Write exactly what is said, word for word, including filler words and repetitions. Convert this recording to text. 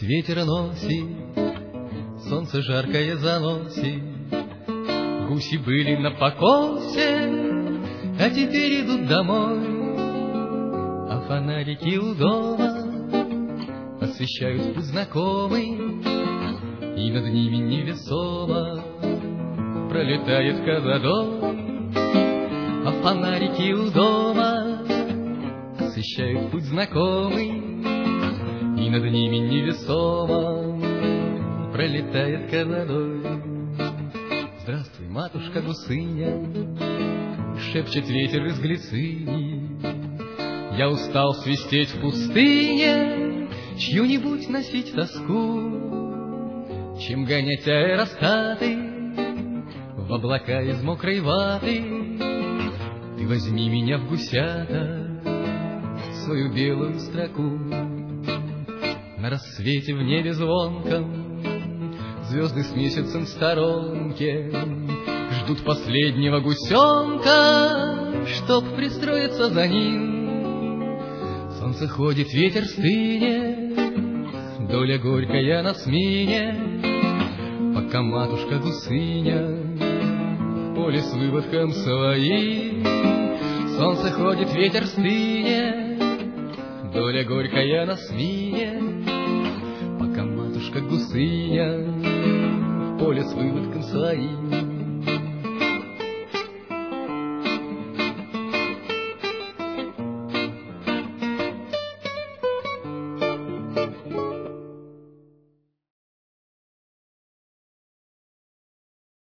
ветер носит, солнце жаркое заносит. Гуси были на покосе, а теперь идут домой. А фонарики у дома освещают путь знакомый, и над ними невесомо пролетает козадой. А фонарики у дома освещают путь знакомый, и над ними невесомо пролетает козадой. Здравствуй, матушка гусыня, шепчет ветер из глицини. Я устал свистеть в пустыне, чью-нибудь носить тоску, чем гонять аэростаты в облака из мокрой ваты. Ты возьми меня в гусята, свою белую строку. На рассвете в небе звонком звезды с месяцем в сторонке ждут последнего гусенка, чтоб пристроиться за ним. Солнце ходит, ветер стынет, доля горькая на смене, пока матушка гусыня в поле с выводком своим. Солнце ходит, ветер стынет, доля горькая на смене, пока матушка гусыня в поле с выводком своим.